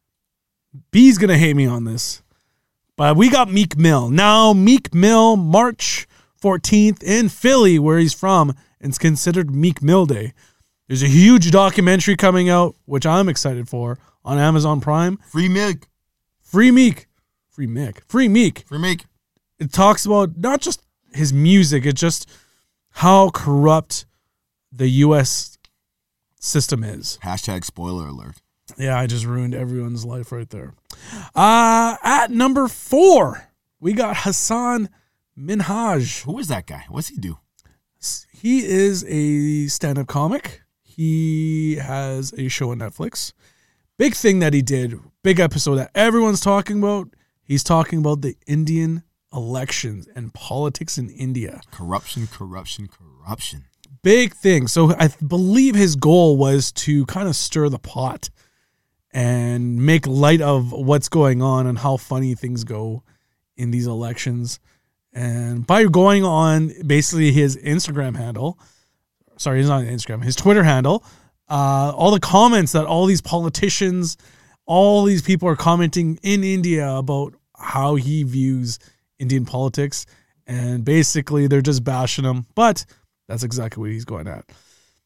B's gonna hate me on this, but we got Meek Mill. Now, Meek Mill, March fourteenth in Philly, where he's from, and it's considered Meek Mill Day. There's a huge documentary coming out, which I'm excited for, on Amazon Prime. Free Meek. Free Meek. Free Meek. Free Meek. Free Meek. It talks about not just his music, it's just how corrupt the U S system is. Hashtag spoiler alert. Yeah, I just ruined everyone's life right there. Uh, at number four, we got Hassan Minhaj. Who is that guy? What's he do? He is a stand-up comic. He has a show on Netflix. Big thing that he did, big episode that everyone's talking about. He's talking about the Indian elections and politics in India. Corruption, corruption, corruption. Big thing. So I believe his goal was to kind of stir the pot and make light of what's going on and how funny things go in these elections. And by going on basically his Instagram handle, sorry, he's not on Instagram, his Twitter handle, uh, all the comments that all these politicians, all these people are commenting in India about how he views Indian politics. And basically they're just bashing him. But that's exactly what he's going at.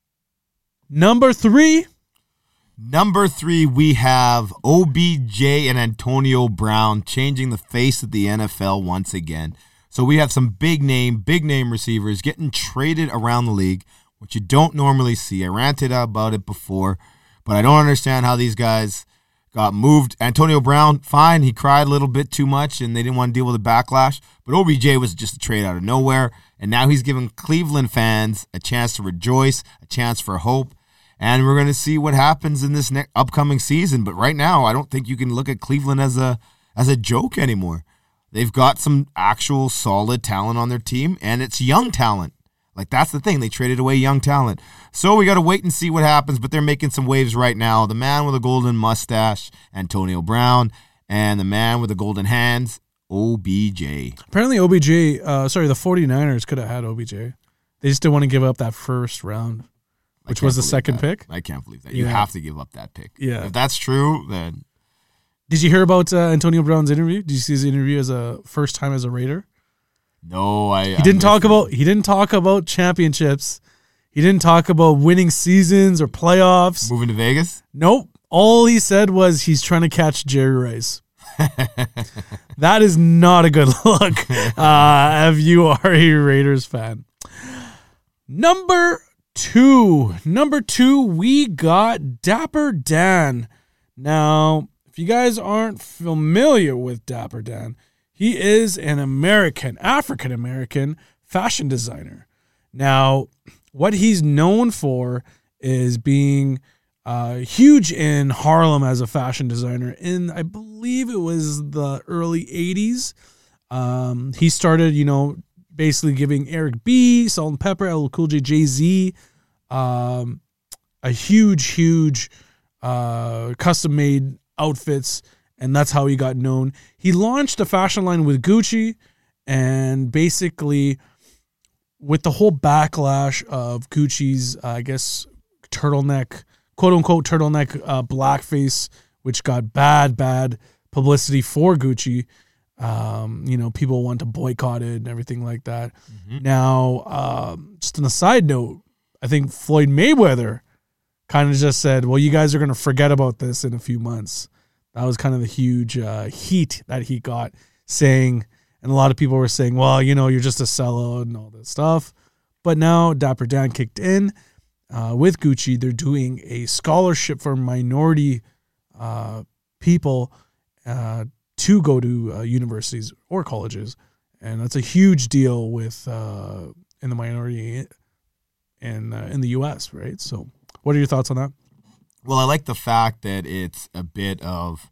Number three. Number three, we have O B J and Antonio Brown changing the face of the N F L once again. So we have some big name, big name receivers getting traded around the league, which you don't normally see. I ranted about it before, but I don't understand how these guys got moved. Antonio Brown, fine. He cried a little bit too much, and they didn't want to deal with the backlash. But O B J was just a trade out of nowhere, and now he's giving Cleveland fans a chance to rejoice, a chance for hope, and we're going to see what happens in this next upcoming season. But right now, I don't think you can look at Cleveland as a as a joke anymore. They've got some actual solid talent on their team, and it's young talent. Like, that's the thing. They traded away young talent. So we got to wait and see what happens, but they're making some waves right now. The man with a golden mustache, Antonio Brown, and the man with the golden hands, O B J. Apparently O B J, uh, sorry, the 49ers could have had O B J. They just didn't want to give up that first round, which was the second that. pick. I can't believe that. You yeah. have to give up that pick. Yeah. If that's true, then... Did you hear about uh, Antonio Brown's interview? Did you see his interview as a first time as a Raider? No, I. He didn't talk about. He didn't talk about championships. He didn't talk about winning seasons or playoffs. Moving to Vegas? Nope. All he said was he's trying to catch Jerry Rice. That is not a good look uh, if you are a Raiders fan. Number two. Number two, we got Dapper Dan. Now, if you guys aren't familiar with Dapper Dan, he is an American, African-American fashion designer. Now, what he's known for is being uh, huge in Harlem as a fashion designer. In, I believe it was the early eighties. Um, he started, you know, basically giving Eric B., Salt and Pepper, L L Cool J, Jay-Z, um, a huge, huge uh, custom-made outfits, and that's how he got known. He launched a fashion line with Gucci, and basically with the whole backlash of Gucci's, uh, I guess, turtleneck, quote-unquote turtleneck uh, blackface, which got bad, bad publicity for Gucci. Um, you know, people want to boycott it and everything like that. Mm-hmm. Now, um, just on a side note, I think Floyd Mayweather kind of just said, well, you guys are going to forget about this in a few months. That was kind of the huge uh, heat that he got, saying, and a lot of people were saying, well, you know, you're just a sellout and all that stuff. But now Dapper Dan kicked in uh, with Gucci. They're doing a scholarship for minority uh, people uh, to go to uh, universities or colleges. And that's a huge deal with uh, in the minority in, uh, in the U S, right? So what are your thoughts on that? Well, I like the fact that it's a bit of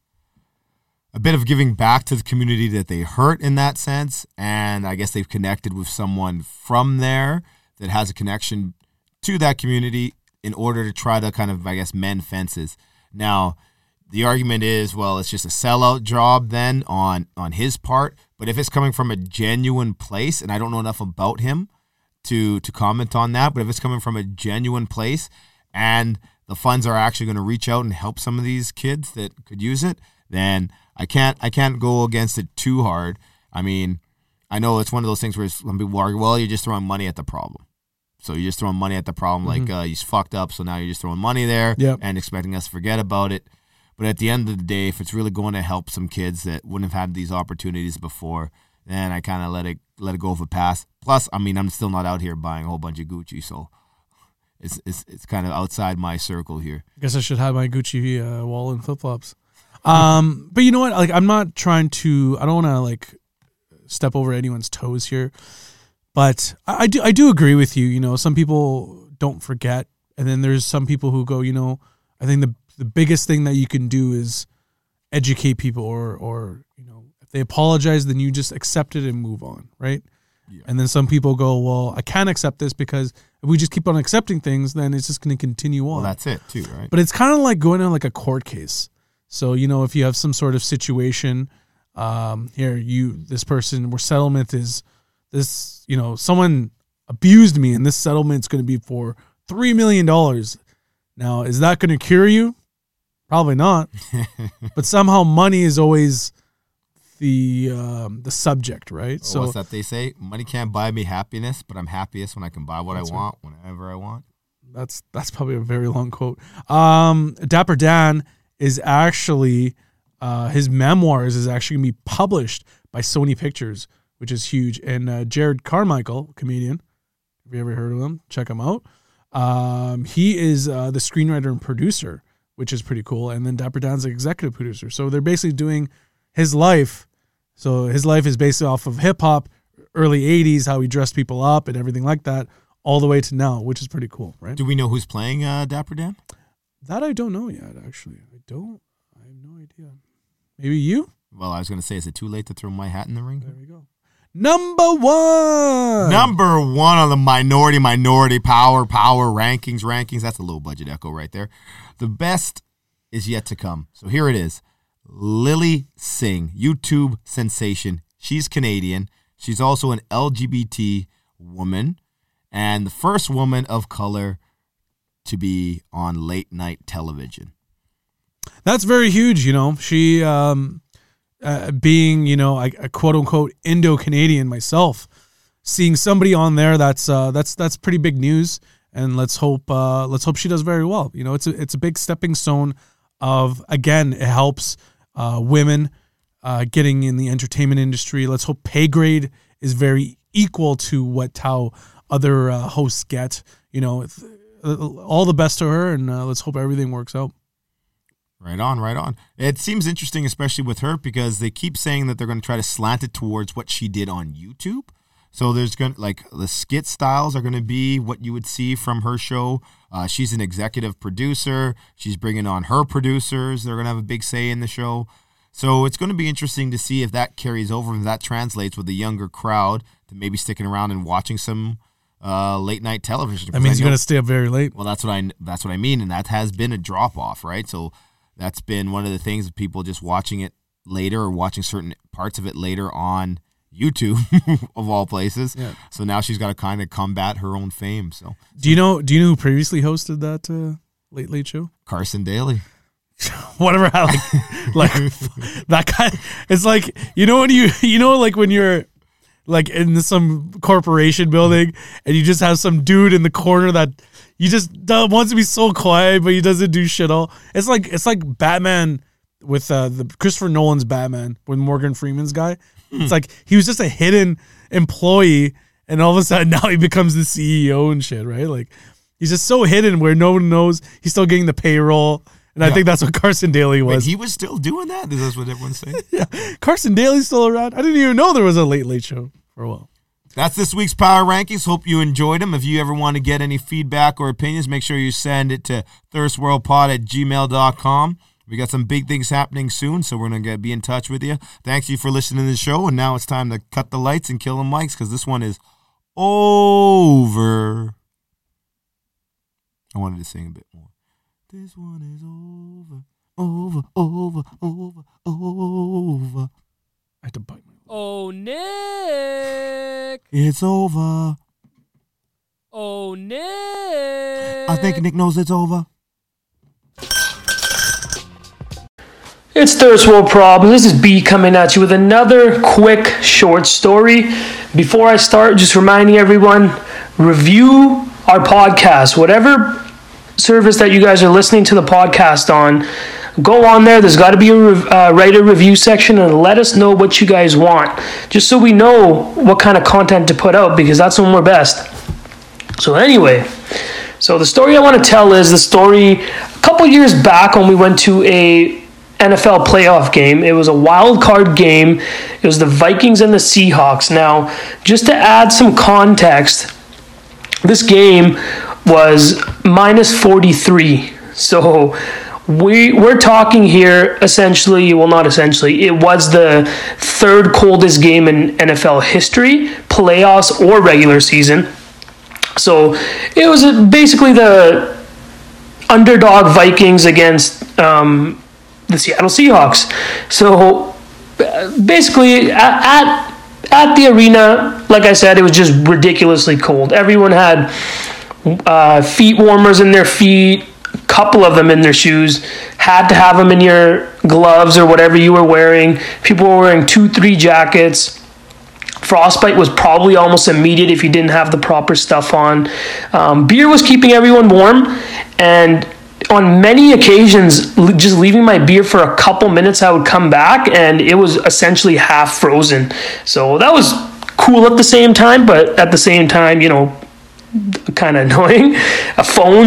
a bit of giving back to the community that they hurt in that sense, and I guess they've connected with someone from there that has a connection to that community in order to try to kind of, I guess, mend fences. Now, the argument is, well, it's just a sellout job then on on his part, but if it's coming from a genuine place, and I don't know enough about him to to comment on that, but if it's coming from a genuine place and the funds are actually going to reach out and help some of these kids that could use it, then I can't I can't go against it too hard. I mean, I know it's one of those things where some people argue, well, you're just throwing money at the problem. So you're just throwing money at the problem, mm-hmm. like uh, he's fucked up, so now you're just throwing money there yep. and expecting us to forget about it. But at the end of the day, if it's really going to help some kids that wouldn't have had these opportunities before, then I kind of let it let it go with a pass. Plus, I mean, I'm still not out here buying a whole bunch of Gucci, so it's it's it's kind of outside my circle here. I guess I should have my Gucci uh, wall and flip flops. Um, but you know what? Like, I'm not trying to. I don't want to like step over anyone's toes here. But I, I do. I do agree with you. You know, some people don't forget, and then there's some people who go. You know, I think the the biggest thing that you can do is educate people, or or you know, if they apologize, then you just accept it and move on, right? Yeah. And then some people go, well, I can't accept this because if we just keep on accepting things, then it's just going to continue on. Well, that's it too, right? But it's kind of like going on like a court case. So, you know, if you have some sort of situation, um, here, you, this person, where settlement is this, you know, someone abused me and this settlement's going to be for three million dollars. Now, is that going to cure you? Probably not. But somehow money is always the um, the subject, right? Oh, so what's that they say? Money can't buy me happiness, but I'm happiest when I can buy what I want, right. whenever I want. That's that's probably a very long quote. Um, Dapper Dan is actually, uh, his memoirs is actually going to be published by Sony Pictures, which is huge. And uh, Jared Carmichael, comedian, have you ever heard of him? Check him out. Um, he is uh, the screenwriter and producer which is pretty cool. And then Dapper Dan's the executive producer. So they're basically doing his life. So his life is based off of hip hop, early eighties, how he dressed people up and everything like that, all the way to now, which is pretty cool, right? Do we know who's playing uh, Dapper Dan? That I don't know yet, actually. I don't. I have no idea. Maybe you? Well, I was going to say, is it too late to throw my hat in the ring? There we go. Number one. Number one on the minority, minority power, power rankings, rankings. That's a low budget echo right there. The best is yet to come. So here it is. Lily Singh, YouTube sensation. She's Canadian. She's also an L G B T woman and the first woman of color to be on late night television. That's very huge, you know. She, um, uh, being, you know, a, a quote unquote Indo-Canadian myself, seeing somebody on there that's uh, that's that's pretty big news. And let's hope uh, let's hope she does very well. You know, it's a it's a big stepping stone of, again, it helps uh, women uh, getting in the entertainment industry. Let's hope pay grade is very equal to what how other uh, hosts get. You know, if, uh, all the best to her, and uh, let's hope everything works out. Right on, right on. It seems interesting, especially with her, because they keep saying that they're going to try to slant it towards what she did on YouTube. So there's going to, like, the skit styles are going to be what you would see from her show. Uh, she's an executive producer. She's bringing on her producers. They're going to have a big say in the show. So it's going to be interesting to see if that carries over and that translates with the younger crowd to maybe sticking around and watching some uh, late night television. That means you're going to stay up very late. Well, that's what I that's what I mean, and that has been a drop off, right? So that's been one of the things of people just watching it later or watching certain parts of it later on YouTube, of all places. Yeah. So now she's got to kind of combat her own fame. So do you know? Do you know who previously hosted that uh, Late Late Show? Carson Daly. Whatever. I like, like that guy. It's like, you know when you you know like when you're like in some corporation building and you just have some dude in the corner that you just uh, wants to be so quiet, but he doesn't do shit all. It's like it's like Batman with uh, the Christopher Nolan's Batman with Morgan Freeman's guy. Hmm. It's like he was just a hidden employee, and all of a sudden now he becomes the C E O and shit, right? Like he's just so hidden where no one knows he's still getting the payroll. And yeah. I think that's what Carson Daly was. Wait, he was still doing that? Is that what everyone's saying? Yeah. Carson Daly's still around. I didn't even know there was a Late Late Show for a while. That's this week's Power Rankings. Hope you enjoyed them. If you ever want to get any feedback or opinions, make sure you send it to thirstworldpod at gmail dot com. We got some big things happening soon, so we're going to be in touch with you. Thanks you for listening to the show, and now it's time to cut the lights and kill the mics because this one is over. I wanted to sing a bit more. This one is over, over, over, over, over. I had to bite my lip. Oh, Nick. It's over. Oh, Nick. I think Nick knows it's over. It's Thirst World Problems. This is B coming at you with another quick short story. Before I start, just reminding everyone, review our podcast, whatever service that you guys are listening to the podcast on. Go on there. There's got to be a rev- uh, write a review section and let us know what you guys want, just so we know what kind of content to put out, because that's when we're best. So anyway, so the story I want to tell is the story a couple years back when we went to a N F L playoff game. It was a wild card game. It was the Vikings and the Seahawks. Now, just to add some context, this game was minus forty-three. So we, we're talking here essentially, well, not essentially, it was the third coldest game in N F L history, playoffs or regular season. So it was basically the underdog Vikings against um, the Seattle Seahawks. So basically at, at at the arena, like I said, it was just ridiculously cold. Everyone had uh, feet warmers in their feet, a couple of them in their shoes, had to have them in your gloves or whatever you were wearing. People were wearing two, three jackets. Frostbite was probably almost immediate if you didn't have the proper stuff on. Um, beer was keeping everyone warm, and on many occasions, just leaving my beer for a couple minutes, I would come back and it was essentially half frozen. So that was cool at the same time, but at the same time, you know, kind of annoying. Uh, phones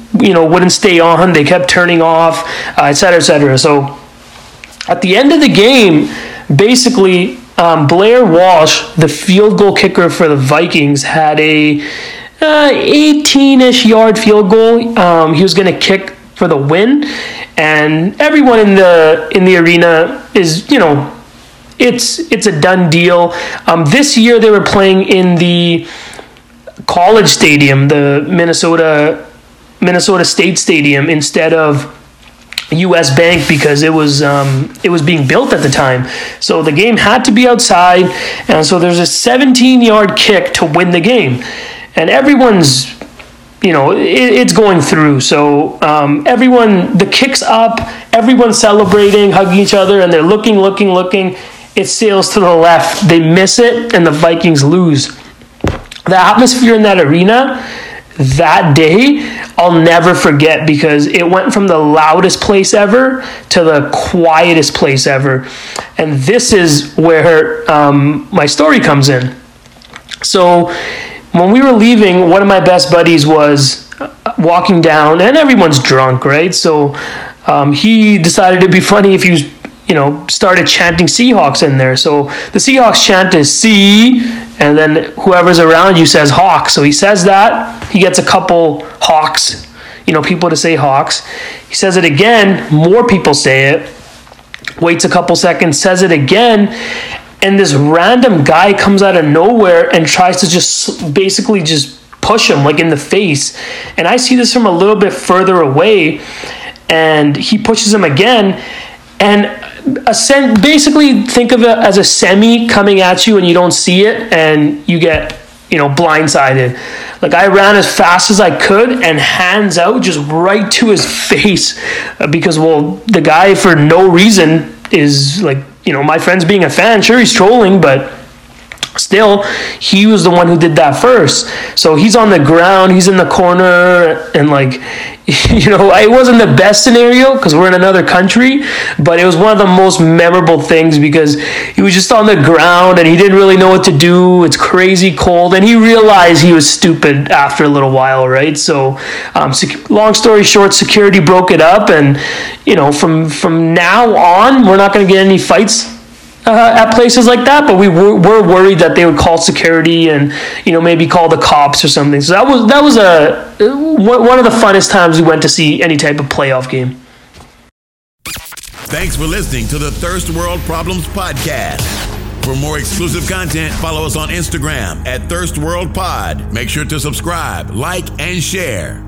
you know, wouldn't stay on. They kept turning off, uh, et cetera, et cetera. So at the end of the game, basically, um, Blair Walsh, the field goal kicker for the Vikings, had a uh, eighteen-ish yard field goal. Um, he was going to kick for the win, and everyone in the in the arena is, you know, it's it's a done deal. Um, this year they were playing in the College Stadium, the Minnesota Minnesota State Stadium, instead of U S Bank, because it was um, it was being built at the time. So the game had to be outside, and so there's a seventeen-yard kick to win the game, and everyone's, you know, it, it's going through. So um, everyone, the kick's up, everyone's celebrating, hugging each other, and they're looking, looking, looking. It sails to the left. They miss it, and the Vikings lose. The atmosphere in that arena that day, I'll never forget, because it went from the loudest place ever to the quietest place ever. And this is where um, my story comes in. So when we were leaving, one of my best buddies was walking down, and everyone's drunk, right? So um, he decided it'd be funny if he was, you know, started chanting Seahawks in there. So the Seahawks chant is C, and then whoever's around you says Hawks. So he says that. He gets a couple Hawks, you know, people to say Hawks. He says it again. More people say it. Waits a couple seconds, says it again. And this random guy comes out of nowhere and tries to just basically just push him, like, in the face. And I see this from a little bit further away. And he pushes him again. And a sen- basically think of it as a semi coming at you and you don't see it, and you get, you know, blindsided. Like, I ran as fast as I could, and hands out, just right to his face, because, well, the guy for no reason is like, you know, my friend's being a fan. Sure, he's trolling, but still, he was the one who did that first. So he's on the ground, he's in the corner, and, like, you know, it wasn't the best scenario because we're in another country, but it was one of the most memorable things, because he was just on the ground and he didn't really know what to do. It's crazy cold, and he realized he was stupid after a little while, right? So, um, sec- long story short, security broke it up, and, you know, from from now on, we're not going to get any fights Uh, at places like that, but we were, were worried that they would call security and, you know, maybe call the cops or something. So that was that was a one of the funnest times we went to see any type of playoff game. Thanks for listening to the Thirst World Problems Podcast. For more exclusive content, follow us on Instagram at Thirst World Pod. Make sure to subscribe, like, and share.